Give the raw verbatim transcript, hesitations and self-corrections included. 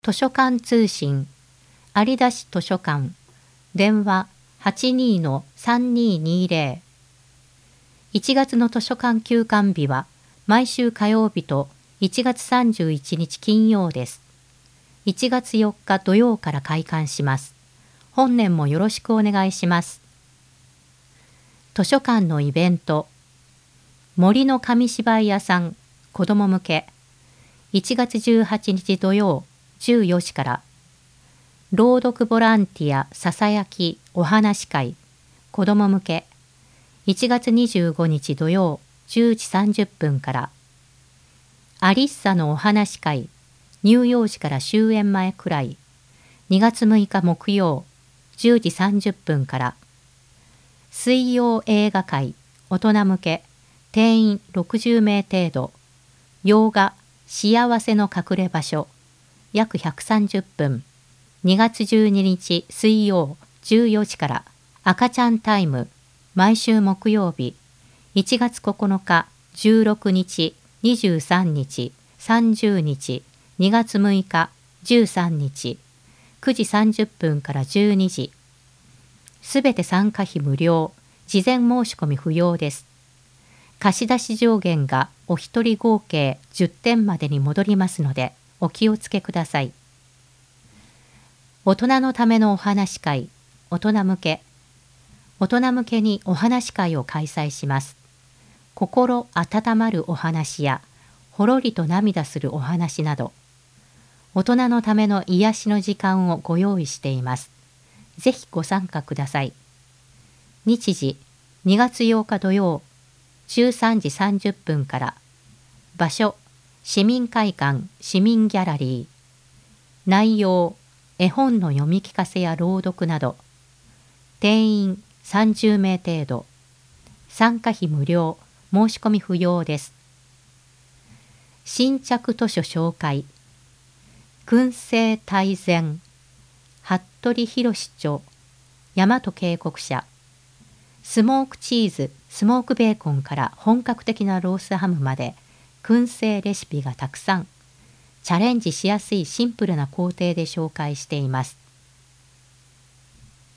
図書館通信、有田市図書館、電話 はちにー さんにーにーぜろ。いちがつの図書館休館日は毎週火曜日といちがつさんじゅういちにち金曜です。いちがつよっか土曜から開館します。本年もよろしくお願いします。図書館のイベント、森の紙芝居屋さん子ども向け、いちがつじゅうはちにち土曜じゅうよじから、朗読ボランティアささやきお話会子ども向け、いちがつにじゅうごにち土曜じゅうじさんじゅっぷんから、アリッサのお話会乳幼児から終演前くらい、にがつむいか木曜じゅうじさんじゅっぷんから、水曜映画会大人向け定員ろくじゅうめい程度、洋画幸せの隠れ場所約ひゃくさんじゅっぷん、にがつじゅうににち水曜じゅうよじから赤ちゃんタイム毎週木曜日、いちがつここのかじゅうろくにちにじゅうさんにちさんじゅうにちにがつむいかじゅうさんにちくじさんじゅっぷんからじゅうにじ、すべて参加費無料、事前申し込み不要です。貸し出し上限がお一人合計じゅってんまでに戻りますのでお気をつけください。大人のためのお話会、大人向け。大人向けにお話会を開催します。心温まるお話や、ほろりと涙するお話など、大人のための癒しの時間をご用意しています。ぜひご参加ください。日時、にがつようか土曜、じゅうさんじさんじゅっぷんから。場所、市民会館市民ギャラリー。内容、絵本の読み聞かせや朗読など。定員さんじゅうめい程度。参加費無料、申し込み不要です。新着図書紹介。燻製大全。服部博著。大和渓谷社。スモークチーズ、スモークベーコンから本格的なロースハムまで燻製レシピがたくさん。チャレンジしやすいシンプルな工程で紹介しています。